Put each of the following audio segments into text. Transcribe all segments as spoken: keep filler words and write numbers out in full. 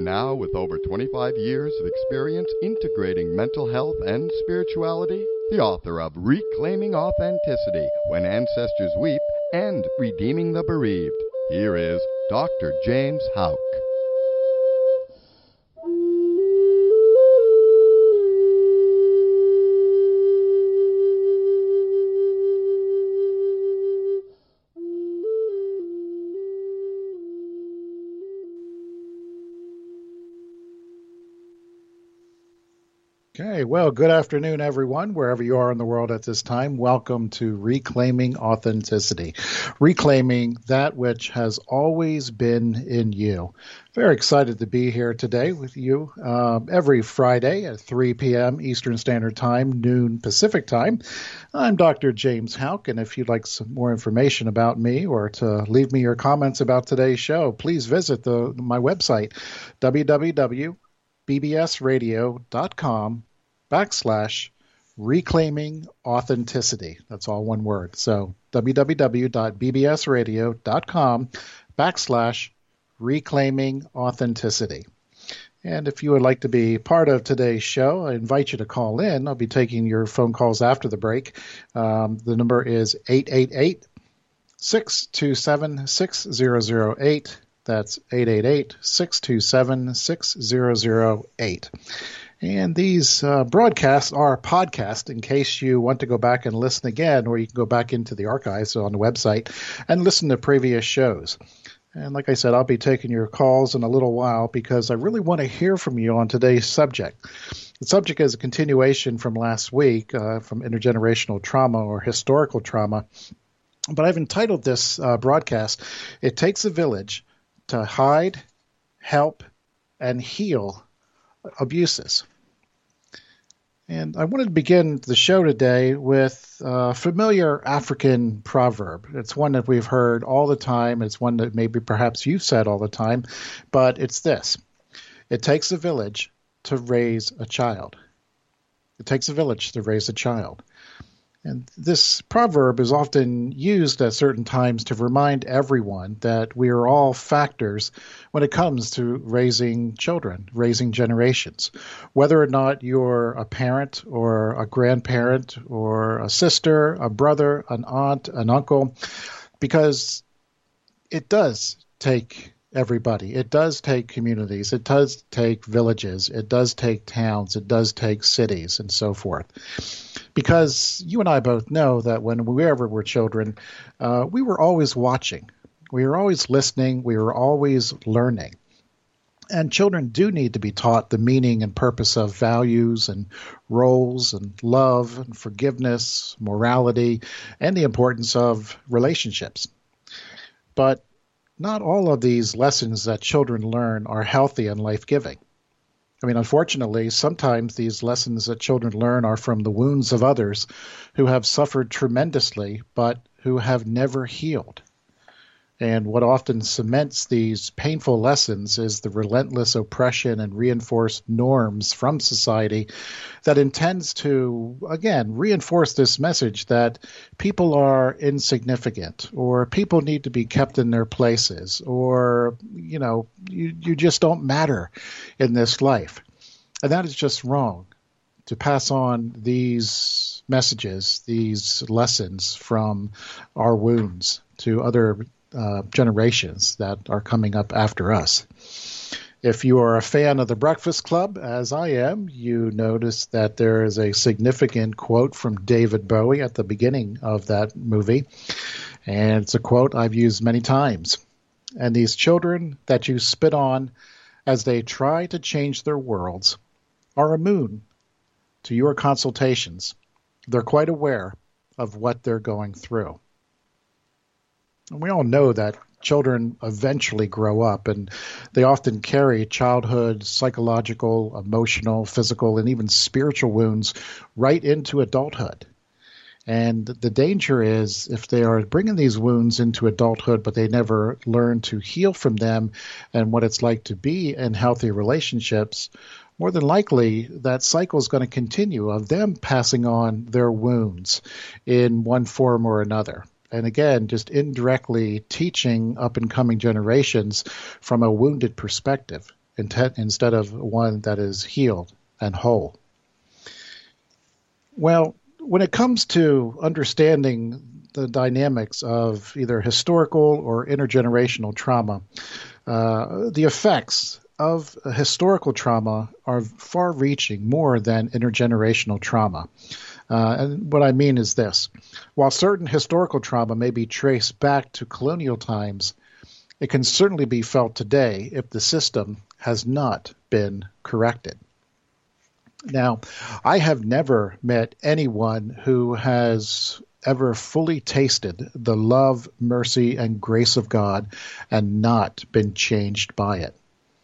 now, with over twenty-five years of experience integrating mental health and spirituality, the author of Reclaiming Authenticity, When Ancestors Weep, and Redeeming the Bereaved, here is Doctor James Houck. Okay, well, good afternoon, everyone, wherever you are in the world at this time. Welcome to Reclaiming Authenticity, reclaiming that which has always been in you. Very excited to be here today with you uh, every Friday at three p.m. Eastern Standard Time, noon Pacific Time. I'm Doctor James Houck, and if you'd like some more information about me or to leave me your comments about today's show, please visit the my website, w w w dot b b s radio dot com backslash reclaiming authenticity. That's all one word. So w w w dot b b s radio dot com backslash reclaiming authenticity. And if you would like to be part of today's show, I invite you to call in. I'll be taking your phone calls after the break. Um, the number is eight eight eight, six two seven, six zero zero eight. That's eight eight eight, six two seven, six zero zero eight. And these uh, broadcasts are podcast in case you want to go back and listen again, or you can go back into the archives on the website and listen to previous shows. And like I said, I'll be taking your calls in a little while because I really want to hear from you on today's subject. The subject is a continuation from last week, uh, from intergenerational trauma or historical trauma. But I've entitled this uh, broadcast, It Takes a Village to Hide, Help, and Heal Abuses. And I wanted to begin the show today with a familiar African proverb. It's one that we've heard all the time. It's one that maybe perhaps you've said all the time, but it's this. It takes a village to raise a child. It takes a village to raise a child. And this proverb is often used at certain times to remind everyone that we are all factors when it comes to raising children, raising generations. Whether or not you're a parent or a grandparent or a sister, a brother, an aunt, an uncle, because it does take everybody. It does take communities. It does take villages. It does take towns. It does take cities and so forth. Because you and I both know that when we ever were children, uh, we were always watching. We were always listening. We were always learning. And children do need to be taught the meaning and purpose of values and roles and love and forgiveness, morality, and the importance of relationships. But not all of these lessons that children learn are healthy and life-giving. I mean, unfortunately, sometimes these lessons that children learn are from the wounds of others who have suffered tremendously, but who have never healed. And what often cements these painful lessons is the relentless oppression and reinforced norms from society that intends to, again, reinforce this message that people are insignificant, or people need to be kept in their places, or, you know, you, you just don't matter in this life. And that is just wrong, to pass on these messages, these lessons from our wounds to other Uh, generations that are coming up after us. If you are a fan of The Breakfast Club, as I am, you notice that there is a significant quote from David Bowie at the beginning of that movie. And it's a quote I've used many times. And these children that you spit on as they try to change their worlds are immune to your consultations. They're quite aware of what they're going through. And we all know that children eventually grow up, and they often carry childhood psychological, emotional, physical, and even spiritual wounds right into adulthood. And the danger is if they are bringing these wounds into adulthood, but they never learn to heal from them and what it's like to be in healthy relationships, more than likely that cycle is going to continue of them passing on their wounds in one form or another. And again, just indirectly teaching up-and-coming generations from a wounded perspective. instead of one that is healed and whole. Well, when it comes to understanding the dynamics of either historical or intergenerational trauma, uh, the effects of historical trauma are far-reaching, more than intergenerational trauma. Uh, and what I mean is this. While certain historical trauma may be traced back to colonial times, it can certainly be felt today if the system has not been corrected. Now, I have never met anyone who has ever fully tasted the love, mercy, and grace of God and not been changed by it.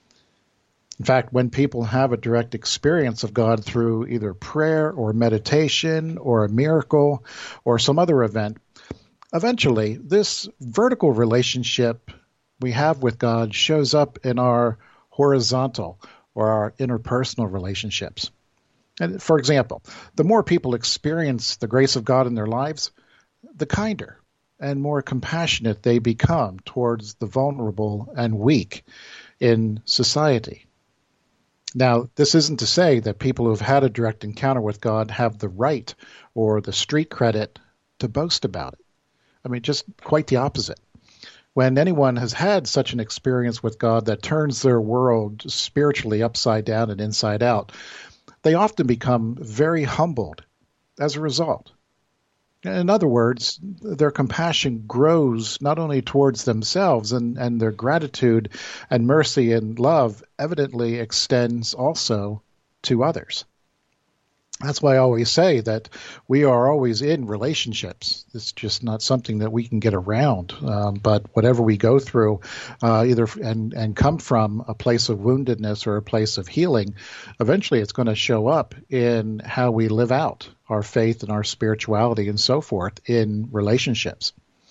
In fact, when people have a direct experience of God through either prayer or meditation or a miracle or some other event, eventually this vertical relationship we have with God shows up in our horizontal or our interpersonal relationships. And for example, the more people experience the grace of God in their lives, the kinder and more compassionate they become towards the vulnerable and weak in society. Now, this isn't to say that people who have had a direct encounter with God have the right or the street credit to boast about it. I mean, just quite the opposite. When anyone has had such an experience with God that turns their world spiritually upside down and inside out, they often become very humbled as a result. In other words, their compassion grows not only towards themselves, and, and their gratitude and mercy and love evidently extends also to others. That's why I always say that we are always in relationships. It's just not something that we can get around. Um, but whatever we go through, uh, either and, and come from a place of woundedness or a place of healing, eventually it's going to show up in how we live out our faith and our spirituality and so forth in relationships.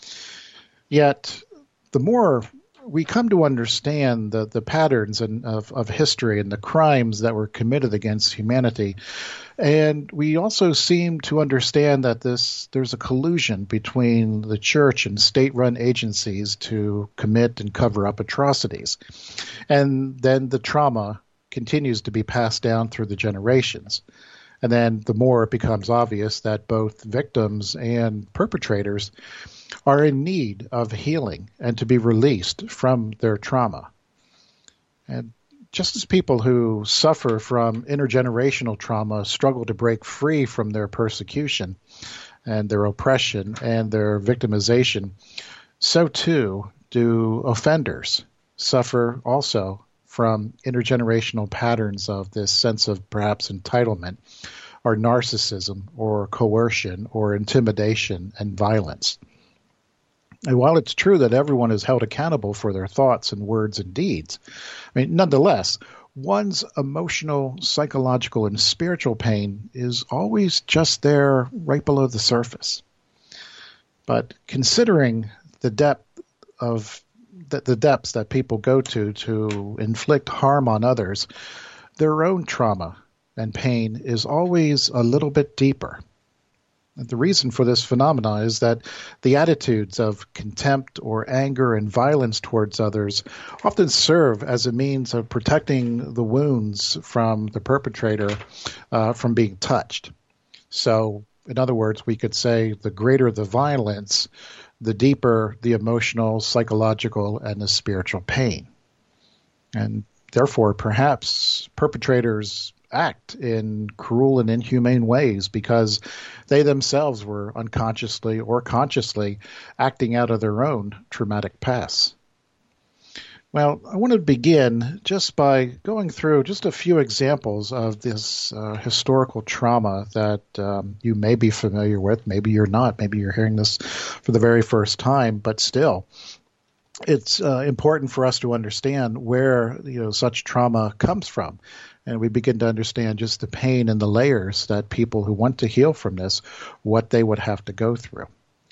Yet, the more we come to understand the, the patterns and of, of history and the crimes that were committed against humanity, and we also seem to understand that this there's a collusion between the church and state-run agencies to commit and cover up atrocities. And then the trauma continues to be passed down through the generations. And then the more it becomes obvious that both victims and perpetrators are in need of healing and to be released from their trauma. And just as people who suffer from intergenerational trauma struggle to break free from their persecution and their oppression and their victimization, so too do offenders suffer also from intergenerational patterns of this sense of perhaps entitlement or narcissism or coercion or intimidation and violence. And while it's true that everyone is held accountable for their thoughts and words and deeds, I mean, nonetheless, one's emotional, psychological, and spiritual pain is always just there right below the surface. But considering the depth of the, the depths that people go to to inflict harm on others, their own trauma and pain is always a little bit deeper. And the reason for this phenomenon is that the attitudes of contempt or anger and violence towards others often serve as a means of protecting the wounds from the perpetrator uh, from being touched. So, in other words, we could say the greater the violence, the deeper the emotional, psychological, and the spiritual pain. And therefore, perhaps perpetrators act in cruel and inhumane ways because they themselves were unconsciously or consciously acting out of their own traumatic past. Well, I want to begin just by going through just a few examples of this uh, historical trauma that um, you may be familiar with. Maybe you're not. Maybe you're hearing this for the very first time, but still, it's uh, important for us to understand where you know such trauma comes from. And we begin to understand just the pain and the layers that people who want to heal from this, what they would have to go through.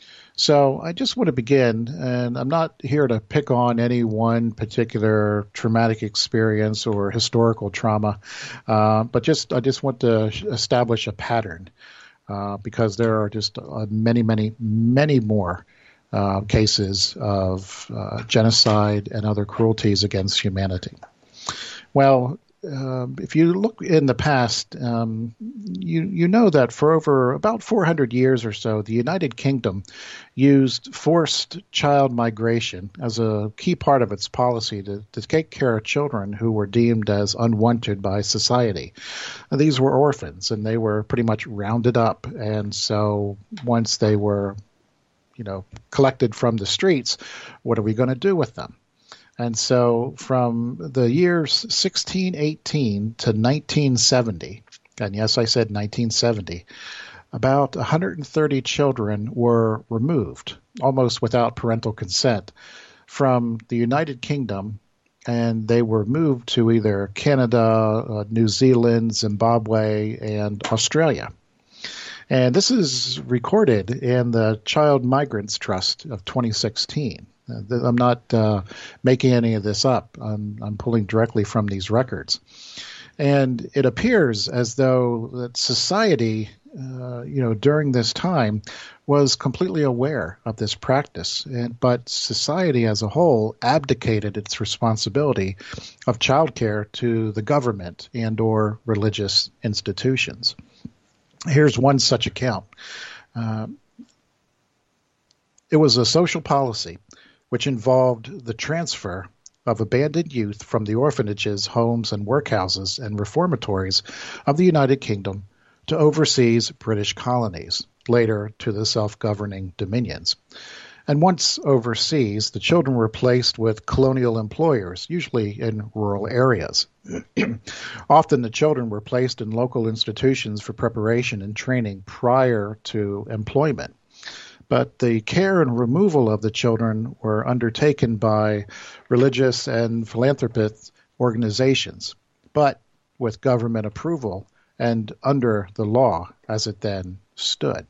So I just want to begin, and I'm not here to pick on any one particular traumatic experience or historical trauma, uh, but just I just want to establish a pattern uh, because there are just uh, many, many, many more uh, cases of uh, genocide and other cruelties against humanity. Well, uh, if you look in the past, um, you you know that for over about four hundred years or so, the United Kingdom used forced child migration as a key part of its policy to, to take care of children who were deemed as unwanted by society. And these were orphans, and they were pretty much rounded up. And so once they were, you know, collected from the streets, what are we going to do with them? And so from the years sixteen eighteen to nineteen seventy, and yes, I said nineteen seventy, about one hundred thirty children were removed, almost without parental consent, from the United Kingdom, and they were moved to either Canada, uh, New Zealand, Zimbabwe, and Australia. And this is recorded in the Child Migrants Trust of twenty sixteen. I'm not uh, making any of this up. I'm, I'm pulling directly from these records. And it appears as though that society, uh, you know, during this time was completely aware of this practice. And, but society as a whole abdicated its responsibility of childcare to the government and or religious institutions. Here's one such account. Uh, it was a social policy which involved the transfer of abandoned youth from the orphanages, homes, and workhouses and reformatories of the United Kingdom to overseas British colonies, later to the self-governing dominions. And once overseas, the children were placed with colonial employers, usually in rural areas. Often the children were placed in local institutions for preparation and training prior to employment. But the care and removal of the children were undertaken by religious and philanthropist organizations, but with government approval and under the law as it then stood.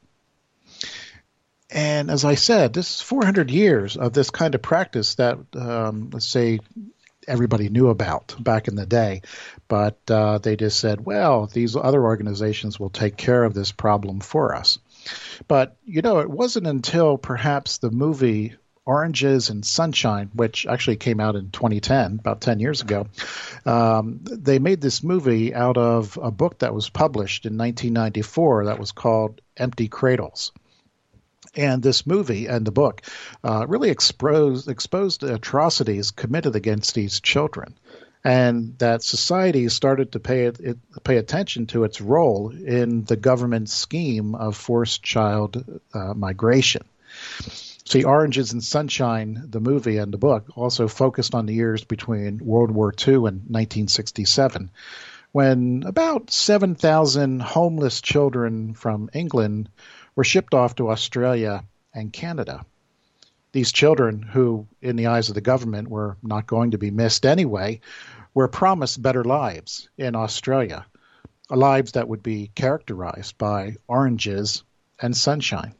And as I said, this is four hundred years of this kind of practice that, um, let's say, everybody knew about back in the day, but uh, they just said, well, these other organizations will take care of this problem for us. But, you know, it wasn't until perhaps the movie Oranges and Sunshine, which actually came out in twenty ten, about ten years ago, um, they made this movie out of a book that was published in nineteen ninety-four that was called Empty Cradles. And this movie and the book uh, really exposed, exposed atrocities committed against these children, and that society started to pay it, it, pay attention to its role in the government scheme of forced child uh, migration. See, Oranges and Sunshine, the movie and the book, also focused on the years between World War Two and nineteen sixty-seven, when about seven thousand homeless children from England were shipped off to Australia and Canada. These children, who in the eyes of the government were not going to be missed anyway, were promised better lives in Australia, lives that would be characterized by oranges and sunshine.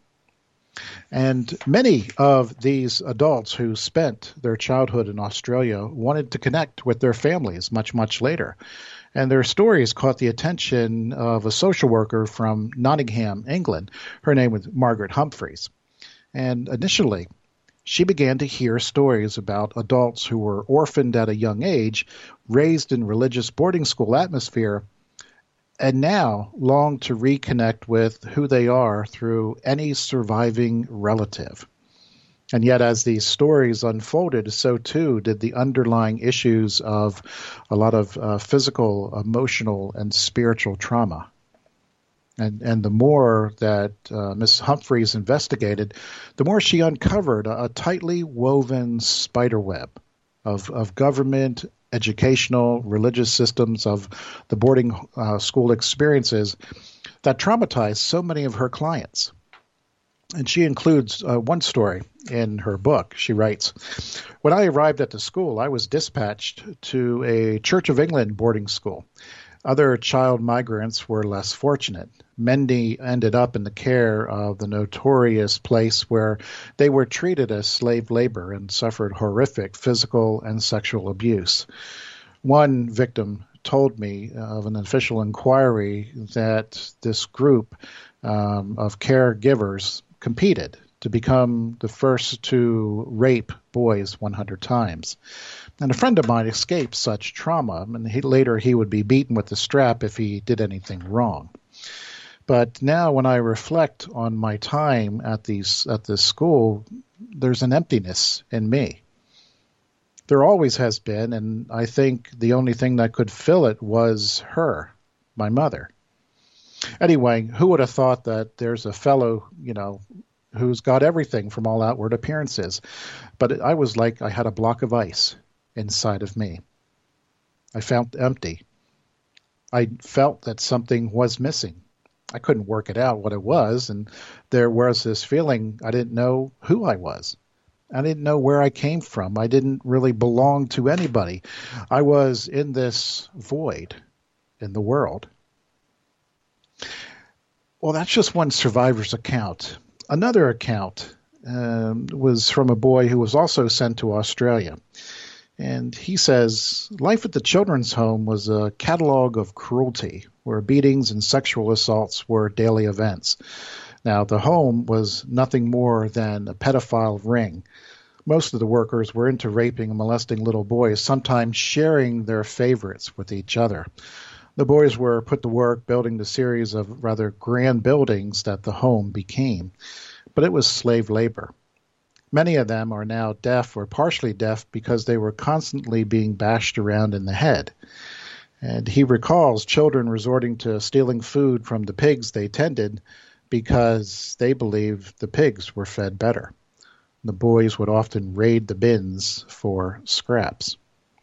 And many of these adults who spent their childhood in Australia wanted to connect with their families much, much later. And their stories caught the attention of a social worker from Nottingham, England. Her name was Margaret Humphreys. And initially, she began to hear stories about adults who were orphaned at a young age, raised in religious boarding school atmosphere, and now long to reconnect with who they are through any surviving relative. And yet, as these stories unfolded, so too did the underlying issues of a lot of uh, physical, emotional, and spiritual trauma. And, and the more that uh, Miss Humphreys investigated, the more she uncovered a, a tightly woven spiderweb of, of government, educational, religious systems, of the boarding uh, school experiences that traumatized so many of her clients. And she includes uh, one story in her book. She writes, "When I arrived at the school, I was dispatched to a Church of England boarding school. Other child migrants were less fortunate. Many ended up in the care of the notorious place where they were treated as slave labor and suffered horrific physical and sexual abuse. One victim told me of an official inquiry that this group um, of caregivers competed to become the first to rape boys one hundred times. And a friend of mine escaped such trauma, and he, later he would be beaten with the strap if he did anything wrong. But now when I reflect on my time at these at this school, there's an emptiness in me. There always has been, and I think the only thing that could fill it was her, my mother. Anyway, who would have thought that there's a fellow, you know, who's got everything from all outward appearances. But I was like I had a block of ice inside of me. I felt empty. I felt that something was missing. I couldn't work it out what it was, and there was this feeling I didn't know who I was. I didn't know where I came from. I didn't really belong to anybody. I was in this void in the world. Well, that's just one survivor's account. Another account um, was from a boy who was also sent to Australia. And he says, life at the children's home was a catalog of cruelty, where beatings and sexual assaults were daily events. Now, the home was nothing more than a pedophile ring. Most of the workers were into raping and molesting little boys, sometimes sharing their favorites with each other. The boys were put to work building the series of rather grand buildings that the home became, but it was slave labor. Many of them are now deaf or partially deaf because they were constantly being bashed around in the head. And he recalls children resorting to stealing food from the pigs they tended because they believed the pigs were fed better. The boys would often raid the bins for scraps.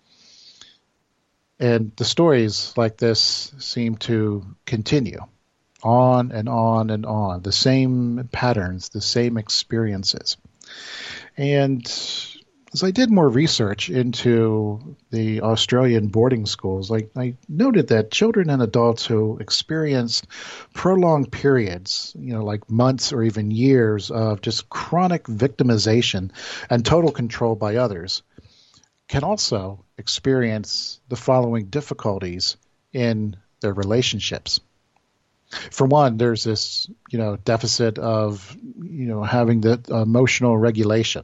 And the stories like this seem to continue on and on and on, the same patterns, the same experiences. And as I did more research into the Australian boarding schools, I, I noted that children and adults who experienced prolonged periods, you know, like months or even years of just chronic victimization and total control by others, can also experience the following difficulties in their relationships. For one, there's this, you know, deficit of, you know, having the emotional regulation.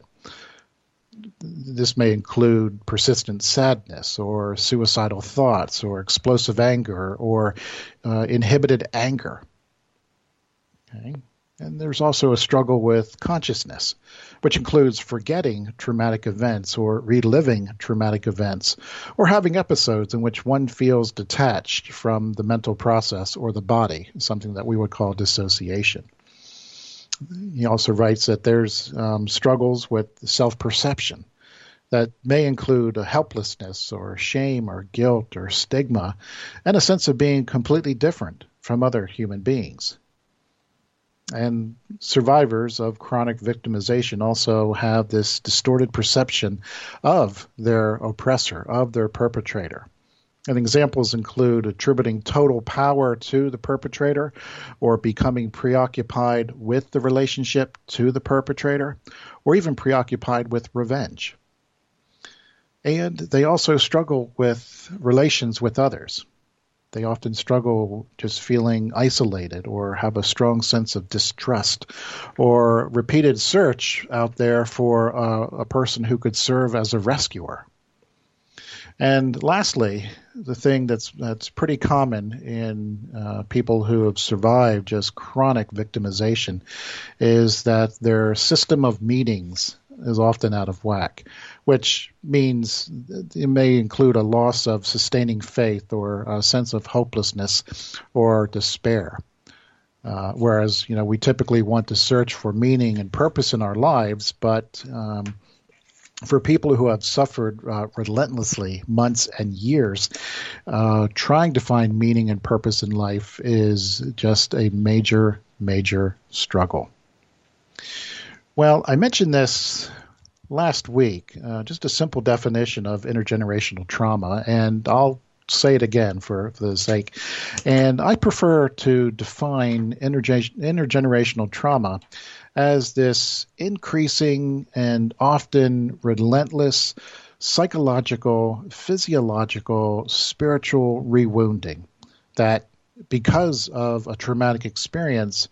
This may include persistent sadness or suicidal thoughts or explosive anger or uh, inhibited anger. Okay. And there's also a struggle with consciousness, which includes forgetting traumatic events or reliving traumatic events, or having episodes in which one feels detached from the mental process or the body, something that we would call dissociation. He also writes that there's um, struggles with self-perception that may include a helplessness or shame or guilt or stigma and a sense of being completely different from other human beings. And survivors of chronic victimization also have this distorted perception of their oppressor, of their perpetrator. And examples include attributing total power to the perpetrator or becoming preoccupied with the relationship to the perpetrator or even preoccupied with revenge. And they also struggle with relations with others. They often struggle just feeling isolated or have a strong sense of distrust or repeated search out there for uh, a person who could serve as a rescuer. And lastly, the thing that's that's pretty common in uh, people who have survived just chronic victimization is that their system of meanings is often out of whack, which means it may include a loss of sustaining faith or a sense of hopelessness or despair. Uh, whereas, you know, we typically want to search for meaning and purpose in our lives, but um, for people who have suffered uh, relentlessly months and years, uh, trying to find meaning and purpose in life is just a major, major struggle. Well, I mentioned this last week, uh, just a simple definition of intergenerational trauma, and I'll say it again for, for the sake. And I prefer to define interge- intergenerational trauma as this increasing and often relentless psychological, physiological, spiritual rewounding that, because of a traumatic experience,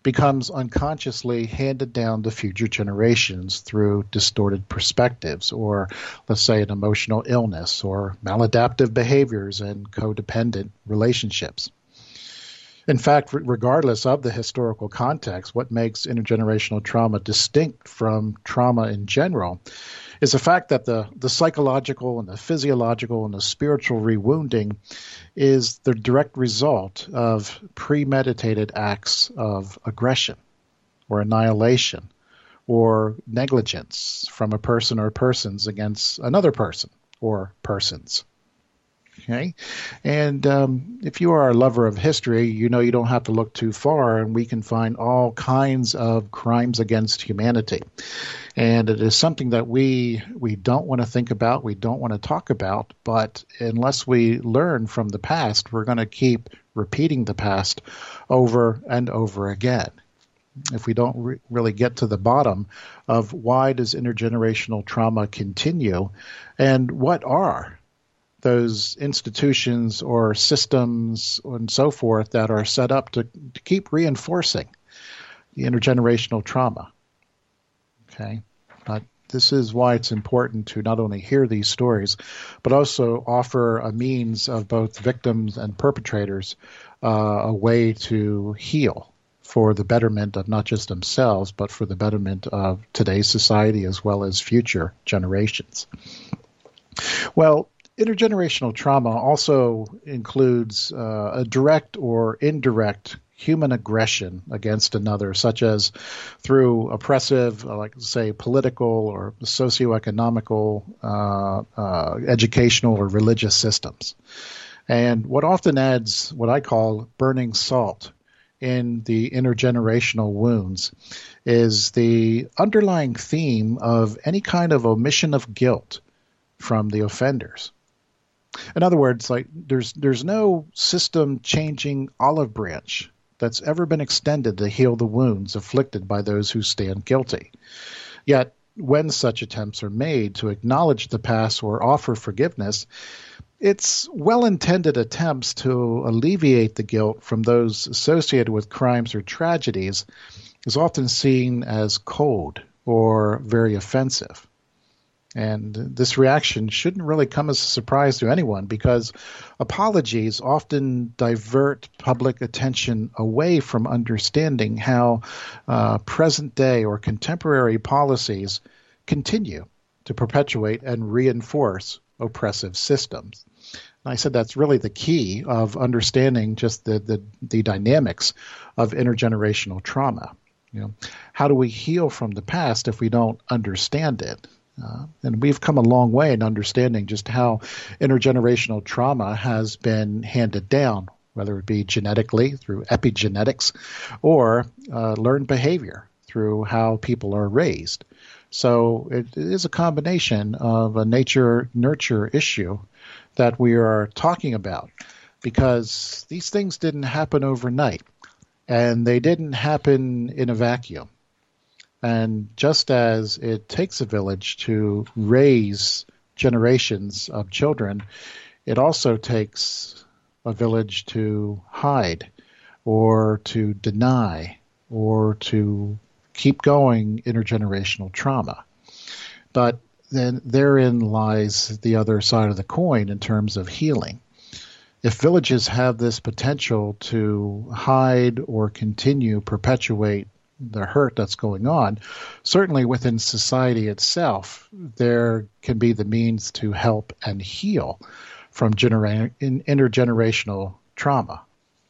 becomes unconsciously handed down to future generations through distorted perspectives, or let's say an emotional illness, or maladaptive behaviors and codependent relationships. In fact, regardless of the historical context, what makes intergenerational trauma distinct from trauma in general is the fact that the, the psychological and the physiological and the spiritual rewounding is the direct result of premeditated acts of aggression or annihilation or negligence from a person or persons against another person or persons. Okay, and um, if you are a lover of history, you know you don't have to look too far, and we can find all kinds of crimes against humanity. And it is something that we we don't want to think about, we don't want to talk about, but unless we learn from the past, we're going to keep repeating the past over and over again. If we don't re- really get to the bottom of why does intergenerational trauma continue, and what are those institutions or systems and so forth that are set up to, to keep reinforcing the intergenerational trauma. Okay, but this is why it's important to not only hear these stories, but also offer a means of both victims and perpetrators uh, a way to heal for the betterment of not just themselves, but for the betterment of today's society as well as future generations. Well, intergenerational trauma also includes uh, a direct or indirect human aggression against another, such as through oppressive, like say, political or socioeconomical, uh, uh, educational or religious systems. And what often adds what I call burning salt in the intergenerational wounds is the underlying theme of any kind of omission of guilt from the offenders. In other words, like there's there's no system-changing olive branch that's ever been extended to heal the wounds afflicted by those who stand guilty. Yet, when such attempts are made to acknowledge the past or offer forgiveness, it's well-intended attempts to alleviate the guilt from those associated with crimes or tragedies is often seen as cold or very offensive. And this reaction shouldn't really come as a surprise to anyone, because apologies often divert public attention away from understanding how uh, present-day or contemporary policies continue to perpetuate and reinforce oppressive systems. And I said that's really the key of understanding just the, the, the dynamics of intergenerational trauma. You know, how do we heal from the past if we don't understand it? Uh, and we've come a long way in understanding just how intergenerational trauma has been handed down, whether it be genetically through epigenetics or uh, learned behavior through how people are raised. So it is a combination of a nature-nurture issue that we are talking about, because these things didn't happen overnight, and they didn't happen in a vacuum. And just as it takes a village to raise generations of children, it also takes a village to hide or to deny or to keep going intergenerational trauma. But then therein lies the other side of the coin in terms of healing. If villages have this potential to hide or continue perpetuate the hurt that's going on, certainly within society itself, there can be the means to help and heal from genera- in intergenerational trauma.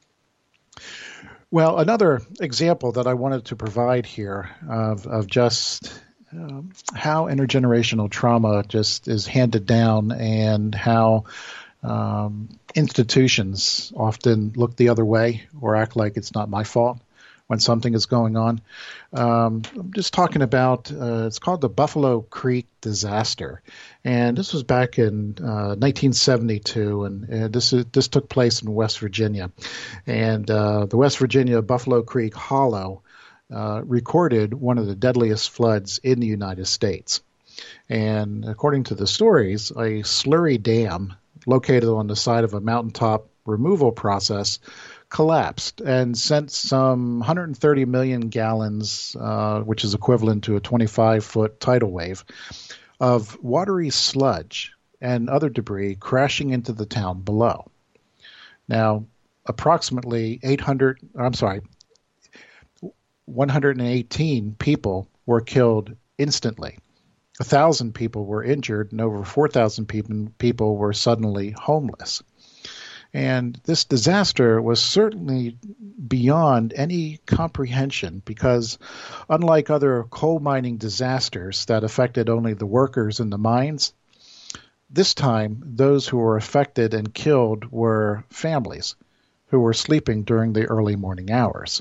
Well, another example that I wanted to provide here of, of just um, how intergenerational trauma just is handed down and how um, institutions often look the other way or act like it's not my fault when something is going on. Um, I'm just talking about, uh, it's called the Buffalo Creek disaster. And this was back in uh, nineteen seventy-two, and uh, this is, this took place in West Virginia. And uh, the West Virginia Buffalo Creek Hollow uh, recorded one of the deadliest floods in the United States. And according to the stories, a slurry dam located on the side of a mountaintop removal process collapsed and sent some one hundred thirty million gallons, uh, which is equivalent to a twenty-five foot tidal wave, of watery sludge and other debris crashing into the town below. Now, approximately eight hundred, I'm sorry, one hundred eighteen people were killed instantly. one thousand people were injured, and over four thousand people, people were suddenly homeless. And this disaster was certainly beyond any comprehension because, unlike other coal mining disasters that affected only the workers in the mines, this time those who were affected and killed were families who were sleeping during the early morning hours.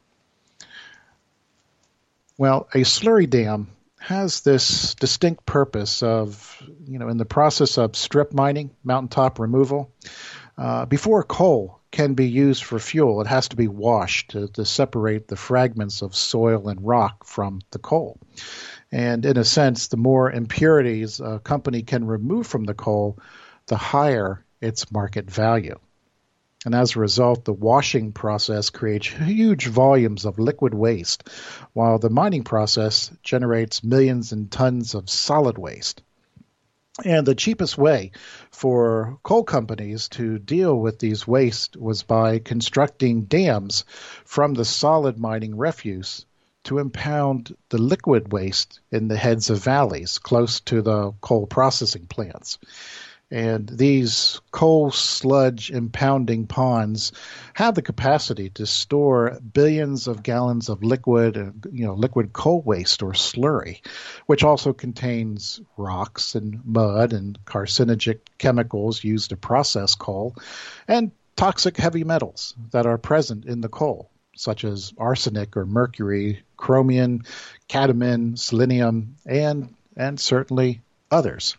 Well, a slurry dam has this distinct purpose of, you know, in the process of strip mining, mountaintop removal, uh, before coal can be used for fuel, it has to be washed to, to separate the fragments of soil and rock from the coal. And in a sense, the more impurities a company can remove from the coal, the higher its market value. And as a result, the washing process creates huge volumes of liquid waste, while the mining process generates millions and tons of solid waste. And the cheapest way for coal companies to deal with these waste was by constructing dams from the solid mining refuse to impound the liquid waste in the heads of valleys close to the coal processing plants. And these coal sludge impounding ponds have the capacity to store billions of gallons of liquid, you know, liquid coal waste or slurry, which also contains rocks and mud and carcinogenic chemicals used to process coal, and toxic heavy metals that are present in the coal, such as arsenic or mercury, chromium, cadmium, selenium, and and certainly others.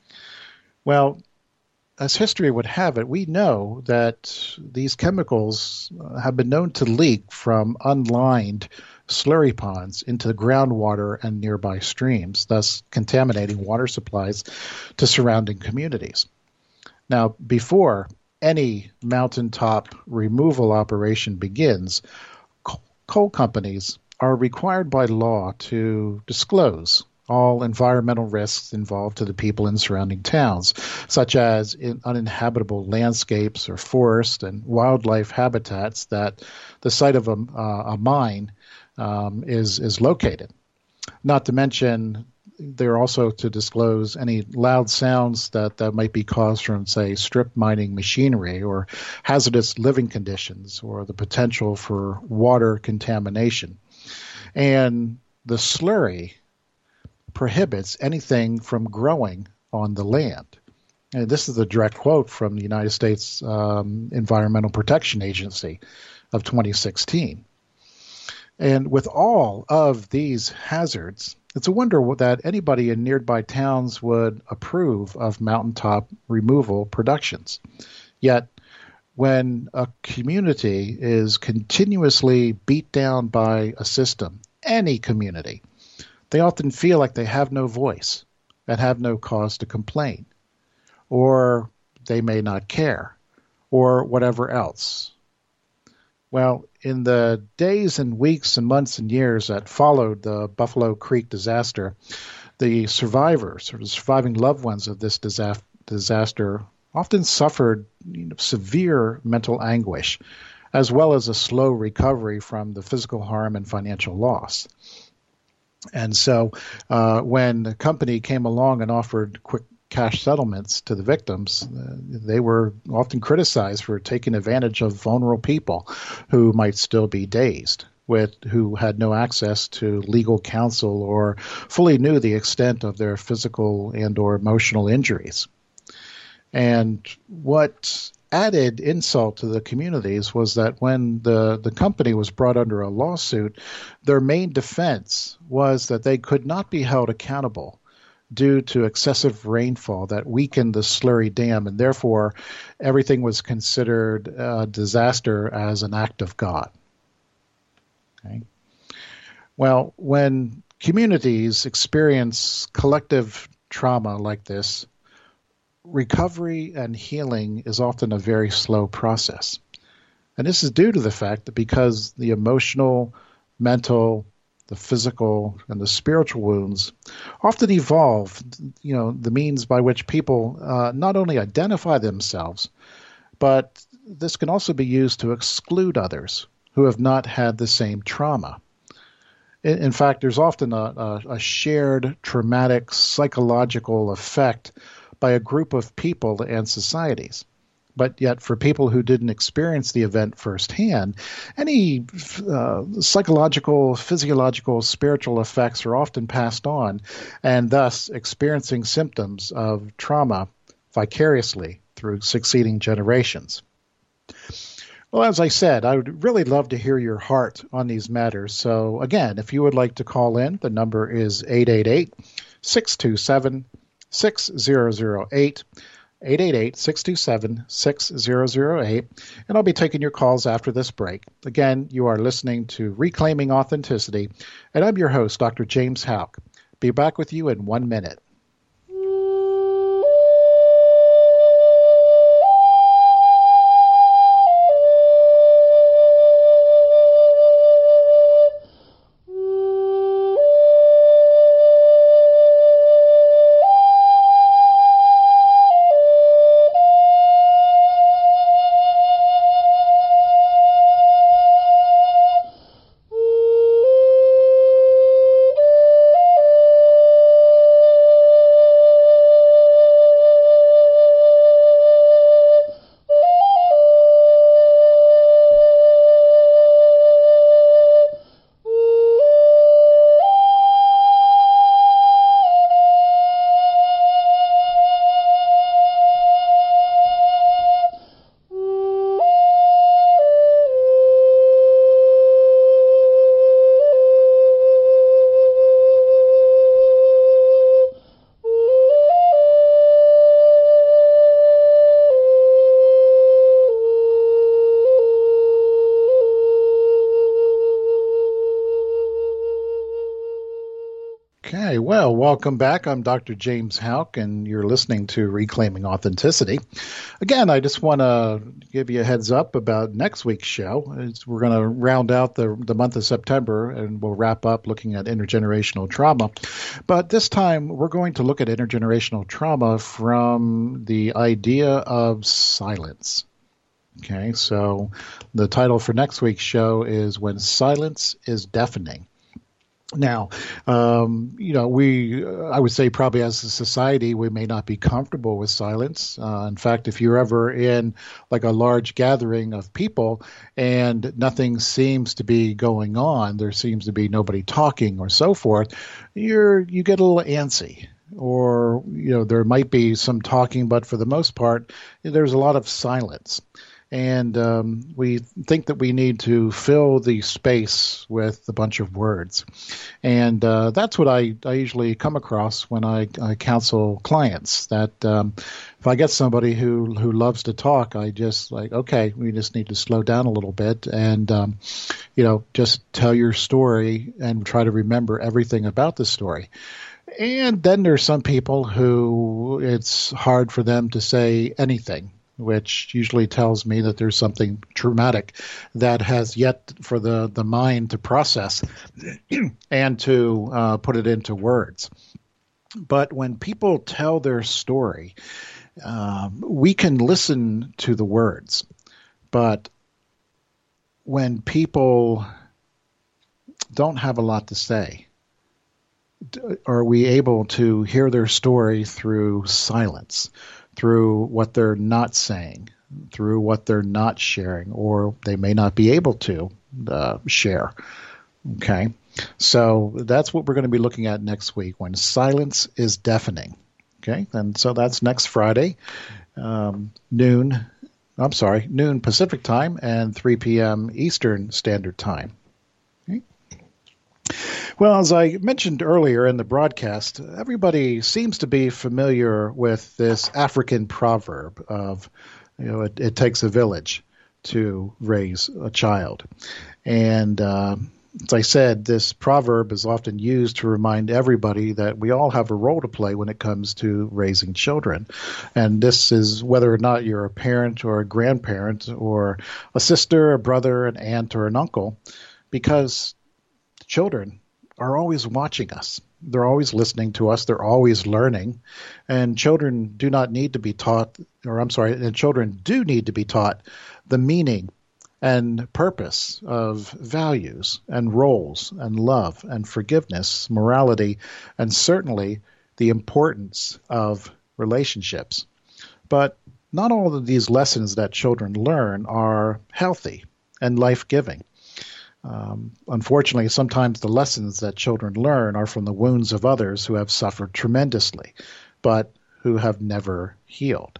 Well, as history would have it, we know that these chemicals have been known to leak from unlined slurry ponds into the groundwater and nearby streams, thus contaminating water supplies to surrounding communities. Now, before any mountaintop removal operation begins, coal companies are required by law to disclose all environmental risks involved to the people in surrounding towns, such as in uninhabitable landscapes or forest and wildlife habitats that the site of a, uh, a mine um, is, is located. Not to mention, they're also to disclose any loud sounds that, that might be caused from, say, strip mining machinery or hazardous living conditions or the potential for water contamination. And the slurry prohibits anything from growing on the land. And this is a direct quote from the United States um, Environmental Protection Agency of twenty sixteen. And with all of these hazards, it's a wonder that anybody in nearby towns would approve of mountaintop removal productions. Yet, when a community is continuously beat down by a system, any community, they often feel like they have no voice and have no cause to complain, or they may not care, or whatever else. Well, in the days and weeks and months and years that followed the Buffalo Creek disaster, the survivors or the surviving loved ones of this disaster often suffered, you know, severe mental anguish, as well as a slow recovery from the physical harm and financial loss. And so uh, when the company came along and offered quick cash settlements to the victims, uh, they were often criticized for taking advantage of vulnerable people who might still be dazed, with who had no access to legal counsel or fully knew the extent of their physical and or emotional injuries. And what added insult to the communities was that when the, the company was brought under a lawsuit, their main defense was that they could not be held accountable due to excessive rainfall that weakened the slurry dam, and therefore everything was considered a disaster as an act of God. Okay. Well, when communities experience collective trauma like this, recovery and healing is often a very slow process. And this is due to the fact that because the emotional, mental, the physical, and the spiritual wounds often evolve, you know, the means by which people uh, not only identify themselves, but this can also be used to exclude others who have not had the same trauma. In, in fact, there's often a, a, a shared traumatic psychological effect by a group of people and societies. But yet, for people who didn't experience the event firsthand, any uh, psychological, physiological, spiritual effects are often passed on, and thus experiencing symptoms of trauma vicariously through succeeding generations. Well, as I said, I would really love to hear your heart on these matters. So, again, if you would like to call in, the number is eight eight eight, six two seven, six zero zero eight. eight eight eight, six two seven, six zero zero eight, and I'll be taking your calls after this break. Again, you are listening to Reclaiming Authenticity, and I'm your host, Doctor James Houck. Be back with you in one minute. Okay, well, welcome back. I'm Doctor James Houck, and you're listening to Reclaiming Authenticity. Again, I just want to give you a heads up about next week's show. It's, we're going to round out the, the month of September, and we'll wrap up looking at intergenerational trauma. But this time, we're going to look at intergenerational trauma from the idea of silence. Okay, so the title for next week's show is When Silence is Deafening. Now, um, you know, we, I would say probably as a society, we may not be comfortable with silence. Uh, in fact, if you're ever in like a large gathering of people and nothing seems to be going on, there seems to be nobody talking or so forth, you're, you get a little antsy. Or, you know, there might be some talking, but for the most part, there's a lot of silence. And um, we think that we need to fill the space with a bunch of words. And uh, that's what I, I usually come across when I, I counsel clients, that um, if I get somebody who, who loves to talk, I just like, okay, we just need to slow down a little bit and, um, you know, just tell your story and try to remember everything about the story. And then there's some people who it's hard for them to say anything, which usually tells me that there's something traumatic that has yet for the, the mind to process and to uh, put it into words. But when people tell their story, uh, we can listen to the words. But when people don't have a lot to say, are we able to hear their story through silence? Through what they're not saying, through what they're not sharing, or they may not be able to uh, share. Okay, so that's what we're going to be looking at next week, when silence is deafening. Okay, and so that's next Friday, um, noon, I'm sorry, noon Pacific time and three p.m. Eastern Standard Time. Okay. Well, as I mentioned earlier in the broadcast, everybody seems to be familiar with this African proverb of, you know, it, it takes a village to raise a child. And uh, as I said, this proverb is often used to remind everybody that we all have a role to play when it comes to raising children. And this is whether or not you're a parent or a grandparent or a sister, a brother, an aunt, or an uncle, because children are always watching us. They're always listening to us. They're always learning. And children do not need to be taught, or I'm sorry, and children do need to be taught the meaning and purpose of values and roles and love and forgiveness, morality, and certainly the importance of relationships. But not all of these lessons that children learn are healthy and life-giving. Um, unfortunately, sometimes the lessons that children learn are from the wounds of others who have suffered tremendously, but who have never healed.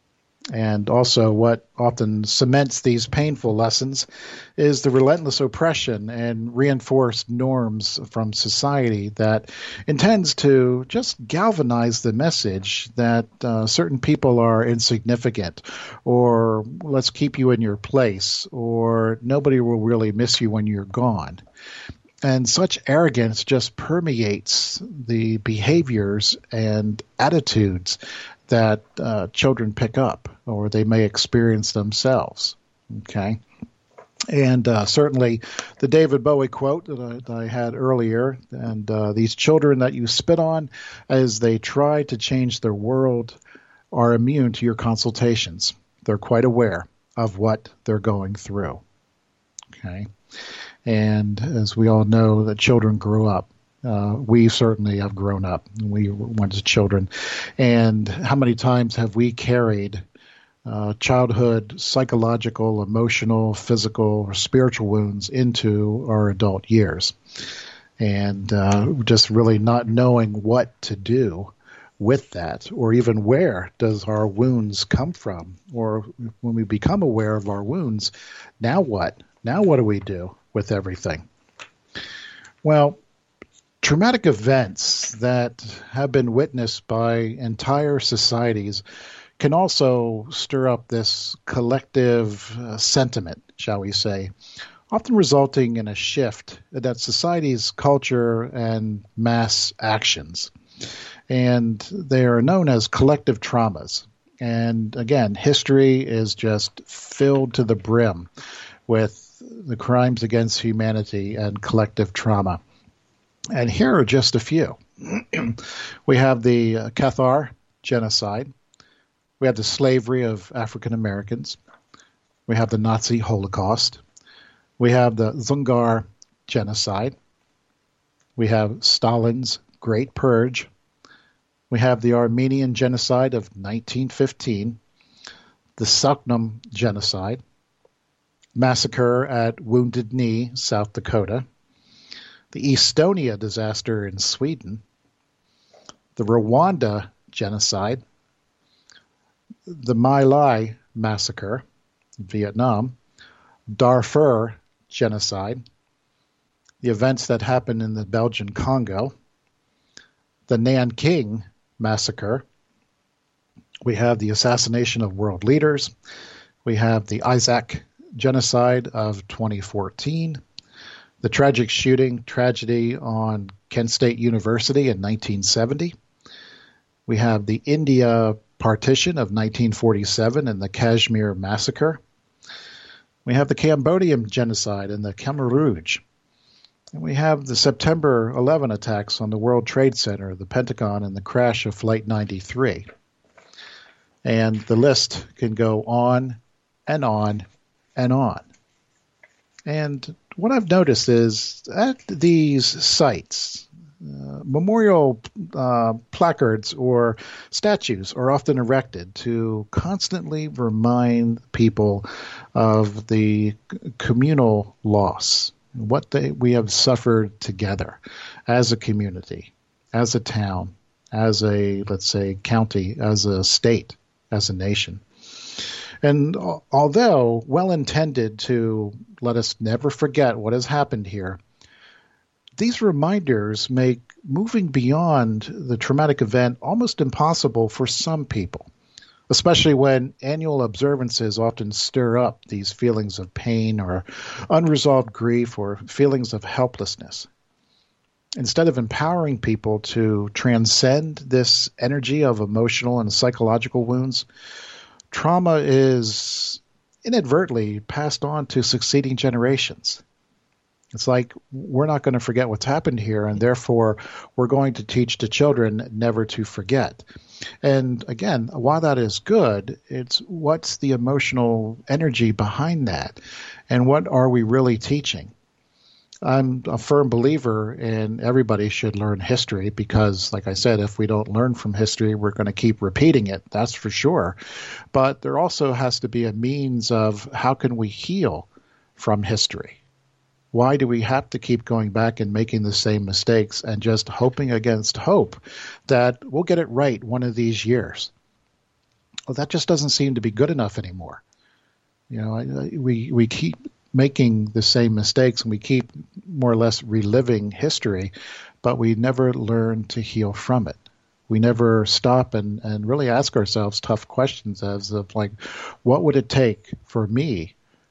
And also what often cements these painful lessons is the relentless oppression and reinforced norms from society that intends to just galvanize the message that uh, certain people are insignificant, or let's keep you in your place, or nobody will really miss you when you're gone. And such arrogance just permeates the behaviors and attitudes that uh, children pick up, or they may experience themselves. Okay, and uh, certainly the David Bowie quote that I, that I had earlier, and uh, these children that you spit on as they try to change their world are immune to your consultations. They're quite aware of what they're going through. Okay, and as we all know, that children grow up. Uh, we certainly have grown up. We went as children. And how many times have we carried uh, childhood psychological, emotional, physical, or spiritual wounds into our adult years? And uh, just really not knowing what to do with that, or even where does our wounds come from? Or when we become aware of our wounds, now what? Now what do we do with everything? Well, traumatic events that have been witnessed by entire societies can also stir up this collective uh, sentiment, shall we say, often resulting in a shift in that society's culture and mass actions. And they are known as collective traumas. And again, history is just filled to the brim with the crimes against humanity and collective trauma. And here are just a few. We have the uh, Cathar genocide. We have the slavery of African Americans. We have the Nazi Holocaust. We have the Dzungar genocide. We have Stalin's Great Purge. We have the Armenian genocide of nineteen fifteen, the Saknum genocide, massacre at Wounded Knee, South Dakota, the Estonia disaster in Sweden, the Rwanda genocide, the My Lai massacre in Vietnam, Darfur genocide, the events that happened in the Belgian Congo, the Nanking massacre. We have the assassination of world leaders. We have the Isaac genocide of twenty fourteen, the tragic shooting tragedy on Kent State University in nineteen seventy. We have the India partition of nineteen forty-seven and the Kashmir massacre. We have the Cambodian genocide and the Khmer Rouge. And we have the September eleventh attacks on the World Trade Center, the Pentagon, and the crash of Flight ninety-three. And the list can go on and on and on. And what I've noticed is at these sites, uh, memorial uh, placards or statues are often erected to constantly remind people of the communal loss, what they, we have suffered together as a community, as a town, as a, let's say, county, as a state, as a nation. And although well-intended to let us never forget what has happened here, these reminders make moving beyond the traumatic event almost impossible for some people. especially when annual observances often stir up these feelings of pain or unresolved grief or feelings of helplessness. Instead of empowering people to transcend this energy of emotional and psychological wounds, trauma is inadvertently passed on to succeeding generations. It's like we're not going to forget what's happened here, and therefore we're going to teach the children never to forget. And again, while that is good, it's what's the emotional energy behind that, and what are we really teaching? I'm a firm believer in everybody should learn history because, like I said, if we don't learn from history, we're going to keep repeating it. That's for sure. But there also has to be a means of how can we heal from history? Why do we have to keep going back and making the same mistakes and just hoping against hope that we'll get it right one of these years? Well, that just doesn't seem to be good enough anymore. You know, we we keep making the same mistakes and we keep more or less reliving history, but we never learn to heal from it. We never stop and, and really ask ourselves tough questions as of like, what would it take for me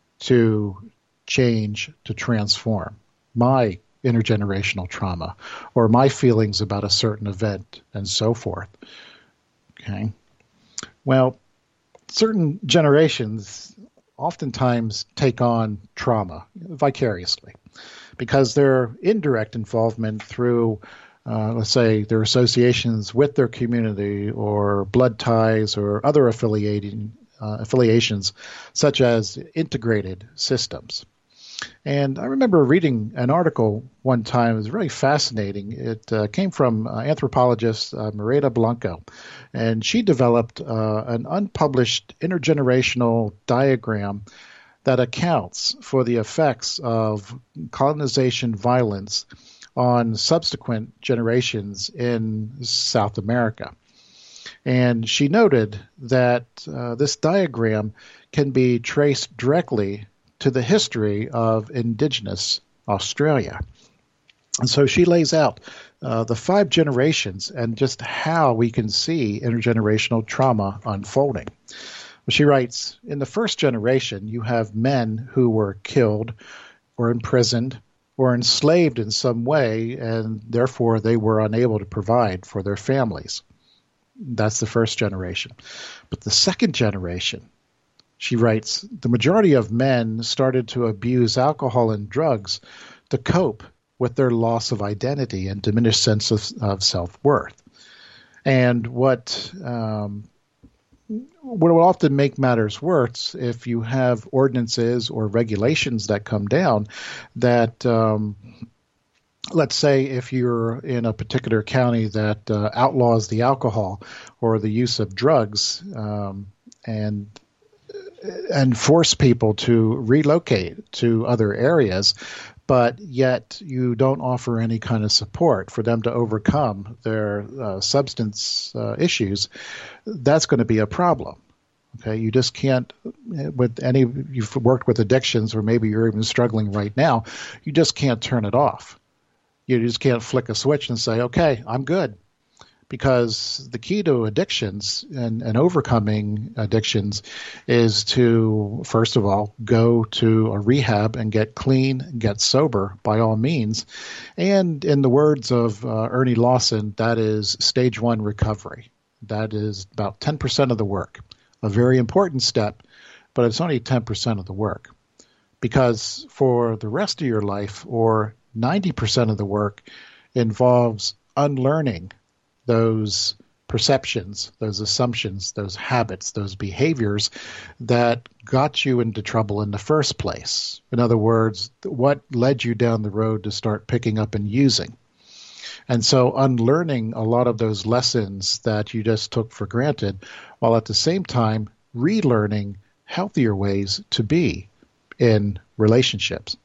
to change, to transform my intergenerational trauma or my feelings about a certain event and so forth? Okay. Well, certain generations oftentimes take on trauma vicariously because their indirect involvement through, uh, let's say, their associations with their community or blood ties or other affiliating uh, affiliations, such as integrated systems. And I remember reading an article one time. It was really fascinating. It uh, came from uh, anthropologist uh, Marita Blanco, and she developed uh, an unpublished intergenerational diagram that accounts for the effects of colonization violence on subsequent generations in South America. And she noted that uh, this diagram can be traced directly to the history of indigenous Australia. And so she lays out uh, the five generations and just how we can see intergenerational trauma unfolding. She writes, in the first generation, you have men who were killed or imprisoned or enslaved in some way, and therefore they were unable to provide for their families. That's the first generation. But the second generation, she writes, the majority of men started to abuse alcohol and drugs to cope with their loss of identity and diminished sense of, of self-worth. And what um, what will often make matters worse if you have ordinances or regulations that come down that, um, let's say if you're in a particular county that uh, outlaws the alcohol or the use of drugs um, and and force people to relocate to other areas, but yet you don't offer any kind of support for them to overcome their uh, substance uh, issues, that's going to be a problem. Okay, you just can't, with any, you've worked with addictions or maybe you're even struggling right now, you just can't turn it off. You just can't flick a switch and say, okay, I'm good. Because the key to addictions and, and overcoming addictions is to, first of all, go to a rehab and get clean, get sober by all means. And in the words of uh, Ernie Lawson, that is stage one recovery. That is about ten percent of the work. A very important step, but it's only ten percent of the work. Because for the rest of your life, or ninety percent of the work, involves unlearning those perceptions, those assumptions, those habits, those behaviors that got you into trouble in the first place. In other words, what led you down the road to start picking up and using. And so unlearning a lot of those lessons that you just took for granted, while at the same time relearning healthier ways to be in relationships.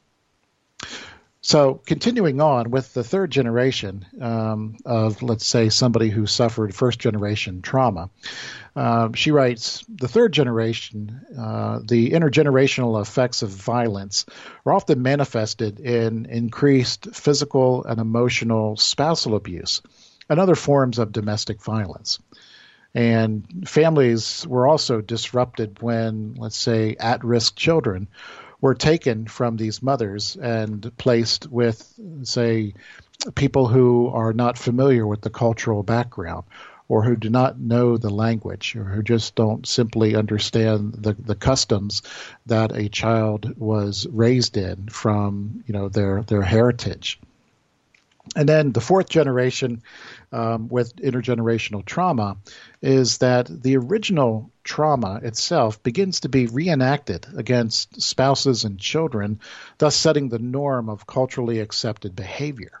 So continuing on with the third generation um, of, let's say, somebody who suffered first-generation trauma, uh, she writes, the third generation, uh, the intergenerational effects of violence are often manifested in increased physical and emotional spousal abuse and other forms of domestic violence. And families were also disrupted when, let's say, at-risk children were taken from these mothers and placed with, say, people who are not familiar with the cultural background, or who do not know the language, or who just don't simply understand the, the customs that a child was raised in from, you know, their, their heritage. And then the fourth generation um, with intergenerational trauma is that the original trauma itself begins to be reenacted against spouses and children, thus setting the norm of culturally accepted behavior.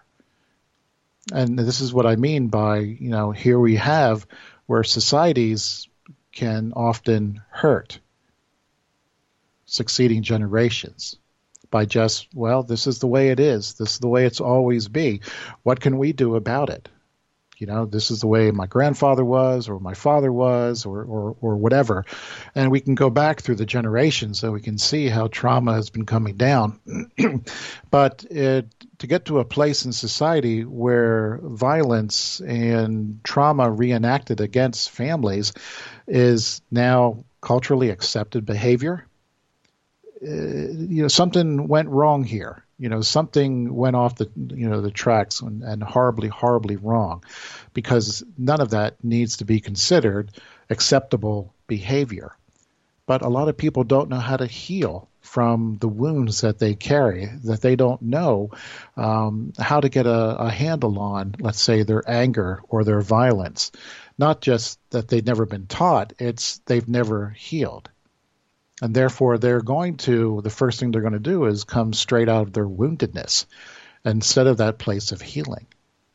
And this is what I mean by, you know, here we have where societies can often hurt succeeding generations by just, well, this is the way it is. This is the way it's always be. What can we do about it? You know, this is the way my grandfather was, or my father was, or, or, or whatever. And we can go back through the generations so we can see how trauma has been coming down. But it, to get to a place in society where violence and trauma reenacted against families is now culturally accepted behavior, uh, you know, something went wrong here. You know, something went off the, you know, the tracks and, and horribly, horribly wrong, because none of that needs to be considered acceptable behavior. But a lot of people don't know how to heal from the wounds that they carry, that they don't know um, how to get a, a handle on, let's say, their anger or their violence. Not just that they've never been taught, it's they've never healed. And therefore, they're going to, the first thing they're going to do is come straight out of their woundedness instead of that place of healing.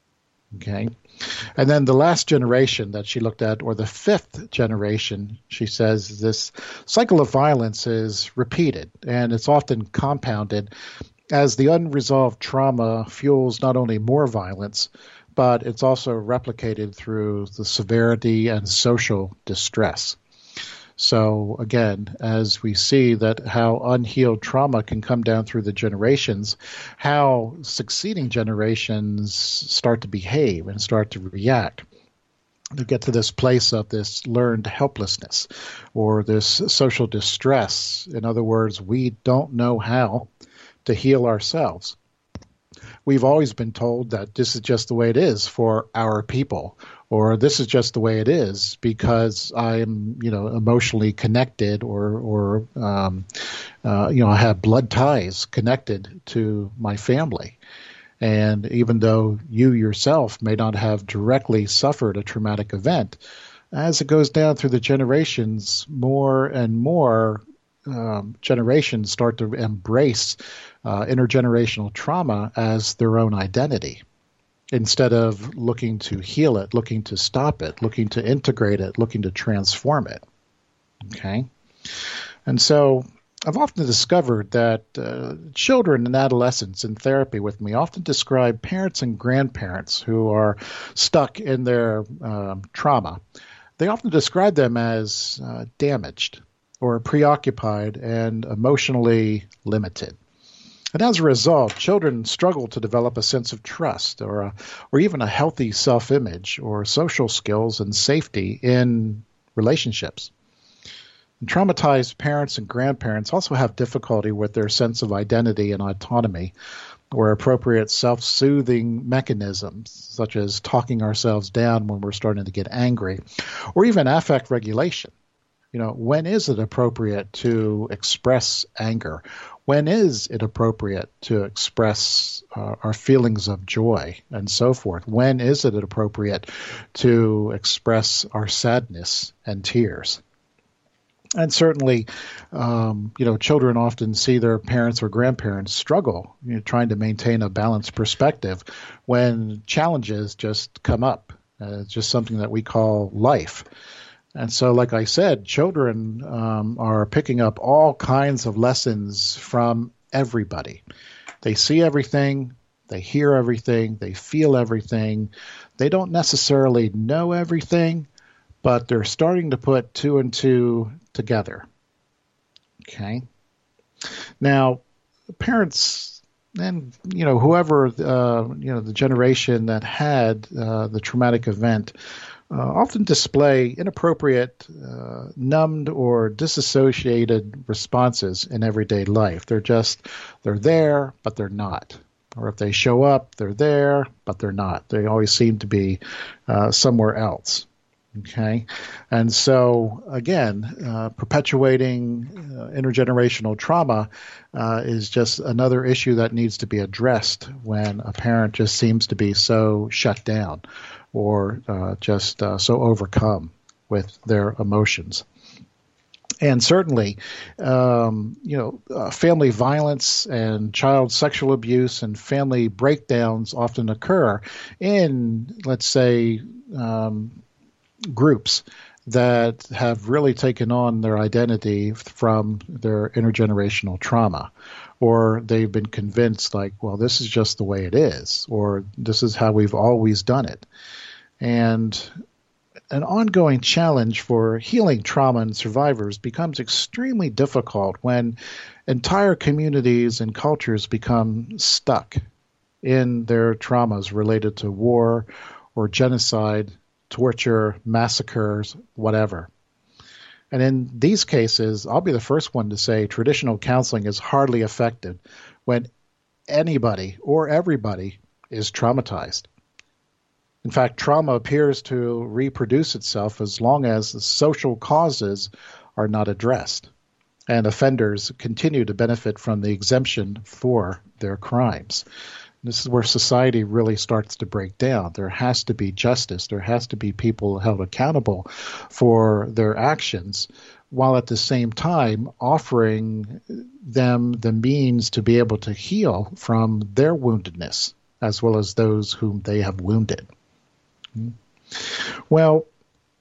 Okay? And then the last generation that she looked at, or the fifth generation, she says this cycle of violence is repeated, and it's often compounded as the unresolved trauma fuels not only more violence, but it's also replicated through the severity and social distress. So again, as we see that how unhealed trauma can come down through the generations, how succeeding generations start to behave and start to react, to get to this place of this learned helplessness or this social distress. In other words, we don't know how to heal ourselves. We've always been told that this is just the way it is for our people, or this is just the way it is because I'm, you know, emotionally connected, or, or um, uh, you know, I have blood ties connected to my family. And even though you yourself may not have directly suffered a traumatic event, as it goes down through the generations, more and more um, generations start to embrace uh, intergenerational trauma as their own identity, instead of looking to heal it, looking to stop it, looking to integrate it, looking to transform it. Okay? And so I've often discovered that uh, children and adolescents in therapy with me often describe parents and grandparents who are stuck in their um, trauma. They often describe them as uh, damaged or preoccupied and emotionally limited. And as a result, children struggle to develop a sense of trust or a, or even a healthy self-image or social skills and safety in relationships. And traumatized parents and grandparents also have difficulty with their sense of identity and autonomy, or appropriate self-soothing mechanisms, such as talking ourselves down when we're starting to get angry, or even affect regulation. You know, when is it appropriate to express anger? When is it appropriate to express uh, our feelings of joy and so forth? When is it appropriate to express our sadness and tears? And certainly, um, you know, children often see their parents or grandparents struggle, you know, trying to maintain a balanced perspective when challenges just come up. Uh, it's just something that we call life. And so, like I said, children um, are picking up all kinds of lessons from everybody. They see everything, they hear everything, they feel everything. They don't necessarily know everything, but they're starting to put two and two together. Okay. Now, parents and you know whoever uh, you know the generation that had uh, the traumatic event uh, often display inappropriate, uh, numbed or disassociated responses in everyday life. They're just they're there, but they're not. Or if they show up, they're there, but they're not. They always seem to be uh, somewhere else. Okay, and so again, uh, perpetuating uh, intergenerational trauma uh, is just another issue that needs to be addressed when a parent just seems to be so shut down or uh, just uh, so overcome with their emotions. And certainly, um, you know, uh, family violence and child sexual abuse and family breakdowns often occur in, let's say, um, groups that have really taken on their identity from their intergenerational trauma, or they've been convinced like, well, this is just the way it is, or this is how we've always done it. And an ongoing challenge for healing trauma and survivors becomes extremely difficult when entire communities and cultures become stuck in their traumas related to war or genocide, torture, massacres, whatever. And in these cases, I'll be the first one to say traditional counseling is hardly effective when anybody or everybody is traumatized. In fact, trauma appears to reproduce itself as long as the social causes are not addressed, and offenders continue to benefit from the exemption for their crimes. This is where society really starts to break down. There has to be justice. There has to be people held accountable for their actions, while at the same time offering them the means to be able to heal from their woundedness, as well as those whom they have wounded. Well,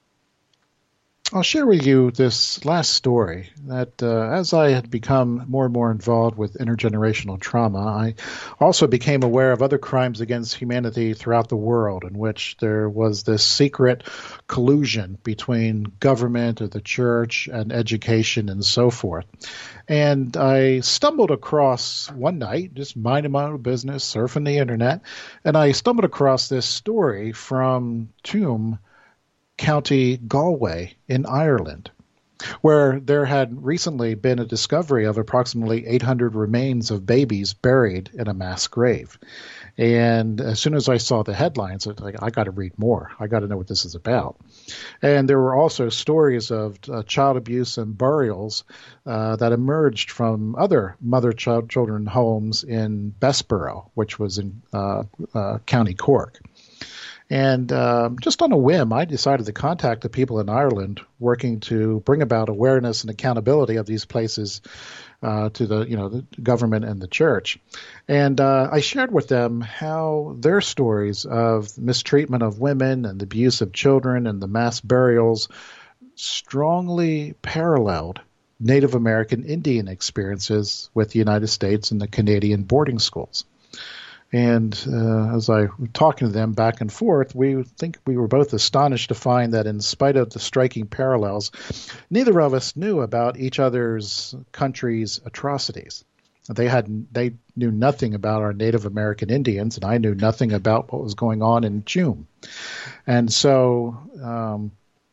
I'll share with you this last story that uh, as I had become more and more involved with intergenerational trauma, I also became aware of other crimes against humanity throughout the world in which there was this secret collusion between government or the church and education and so forth. And I stumbled across one night, just minding my own business, surfing the internet, and I stumbled across this story from Tuam, County Galway in Ireland, where there had recently been a discovery of approximately eight hundred remains of babies buried in a mass grave. And as soon as I saw the headlines, I was like, I got to read more. I got to know what this is about. And there were also stories of uh, child abuse and burials uh, that emerged from other mother-child children homes in Bessborough, which was in uh, uh, County Cork. And um, just on a whim, I decided to contact the people in Ireland working to bring about awareness and accountability of these places uh, to the, you know, the government and the church. And uh, I shared with them how their stories of mistreatment of women and the abuse of children and the mass burials strongly paralleled Native American Indian experiences with the United States and the Canadian boarding schools. And uh, as I was talking to them back and forth, we think we were both astonished to find that in spite of the striking parallels, neither of us knew about each other's country's atrocities. They had they knew nothing about our Native American Indians, and I knew nothing about what was going on in Tuam. And so, um,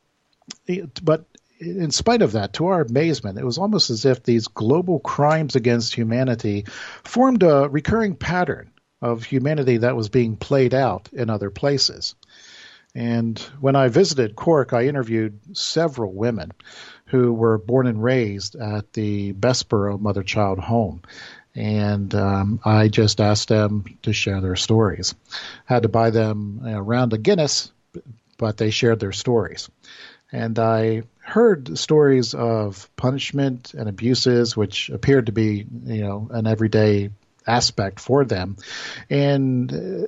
but in spite of that, to our amazement, it was almost as if these global crimes against humanity formed a recurring pattern of humanity that was being played out in other places. And when I visited Cork, I interviewed several women who were born and raised at the Bessborough mother-child home. And um, I just asked them to share their stories. I had to buy them a round of Guinness, but they shared their stories. And I heard stories of punishment and abuses, which appeared to be, you know, an everyday aspect for them. And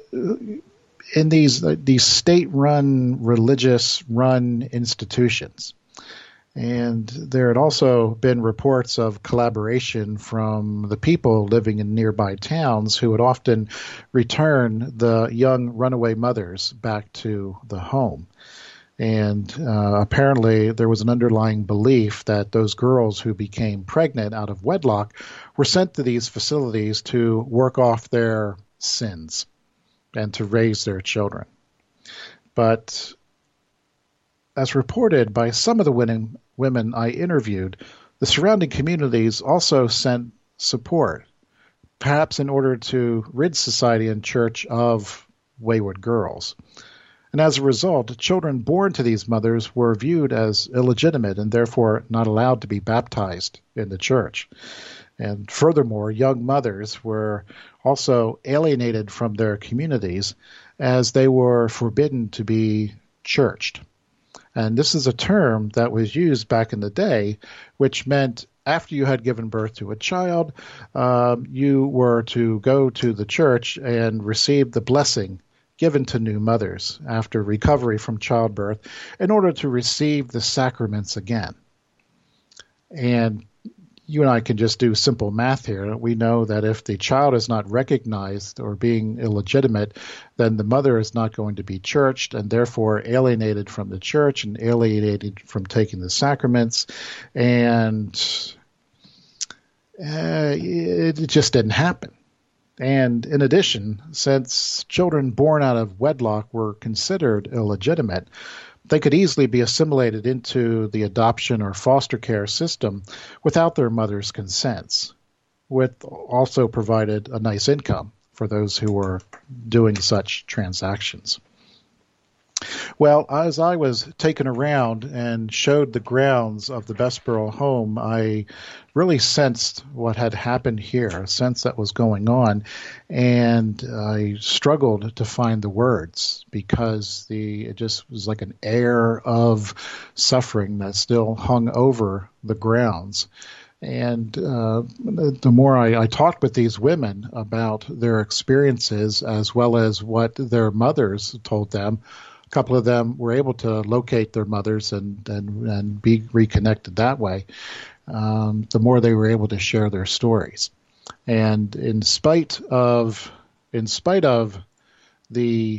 in these these state-run, religious-run institutions. And there had also been reports of collaboration from the people living in nearby towns who would often return the young runaway mothers back to the home. And uh, apparently there was an underlying belief that those girls who became pregnant out of wedlock were sent to these facilities to work off their sins and to raise their children. But as reported by some of the women, women I interviewed, the surrounding communities also sent support, perhaps in order to rid society and church of wayward girls. And as a result, children born to these mothers were viewed as illegitimate and therefore not allowed to be baptized in the church. And furthermore, young mothers were also alienated from their communities as they were forbidden to be churched. And this is a term that was used back in the day, which meant after you had given birth to a child, um, you were to go to the church and receive the blessing given to new mothers after recovery from childbirth in order to receive the sacraments again. And you and I can just do simple math here. We know that if the child is not recognized or being illegitimate, then the mother is not going to be churched and therefore alienated from the church and alienated from taking the sacraments. And uh, it, it just didn't happen. And in addition, since children born out of wedlock were considered illegitimate, they could easily be assimilated into the adoption or foster care system without their mother's consents, which also provided a nice income for those who were doing such transactions. Well, as I was taken around and showed the grounds of the Bessborough home, I really sensed what had happened here, a sense that was going on, and I struggled to find the words because the it just was like an air of suffering that still hung over the grounds. And uh, the more I, I talked with these women about their experiences as well as what their mothers told them, a couple of them were able to locate their mothers and, and, and be reconnected that way. Um, the more they were able to share their stories. And in spite of, in spite of the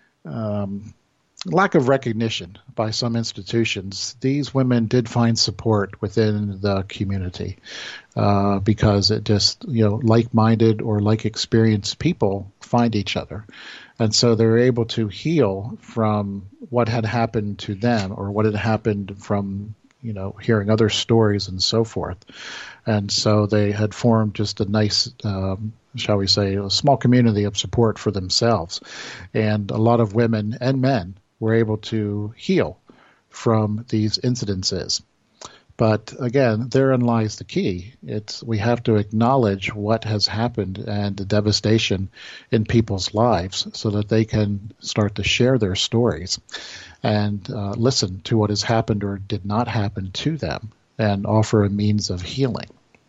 um, lack of recognition by some institutions, these women did find support within the community uh, because it just, you know, like-minded or like-experienced people find each other. And so they were able to heal from what had happened to them or what had happened from, you know, hearing other stories and so forth. And so they had formed just a nice, um, shall we say, a small community of support for themselves. And a lot of women and men were able to heal from these incidences. But again, therein lies the key. It's we have to acknowledge what has happened and the devastation in people's lives so that they can start to share their stories and uh, listen to what has happened or did not happen to them and offer a means of healing.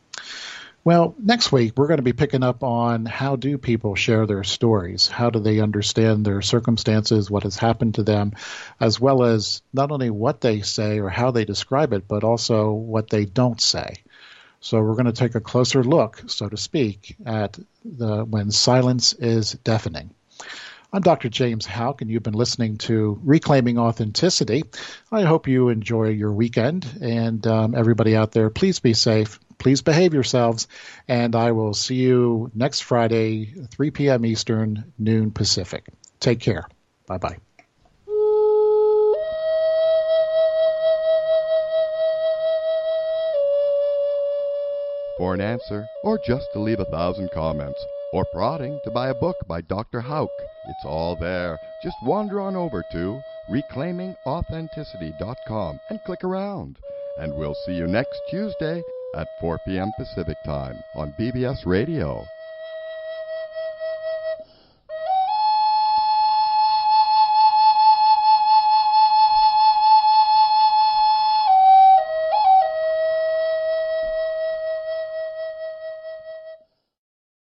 Well, next week, we're going to be picking up on how do people share their stories? How do they understand their circumstances, what has happened to them, as well as not only what they say or how they describe it, but also what they don't say. So we're going to take a closer look, so to speak, at the when silence is deafening. I'm Doctor James Houck, and you've been listening to Reclaiming Authenticity. I hope you enjoy your weekend, and um, everybody out there, please be safe. Please behave yourselves, and I will see you next Friday, three p.m. Eastern, noon Pacific. Take care. Bye-bye. For an answer, or just to leave a thousand comments, or prodding to buy a book by Doctor Houck, it's all there. Just wander on over to reclaiming authenticity dot com and click around. And we'll see you next Tuesday at four p.m. Pacific Time on B B S Radio.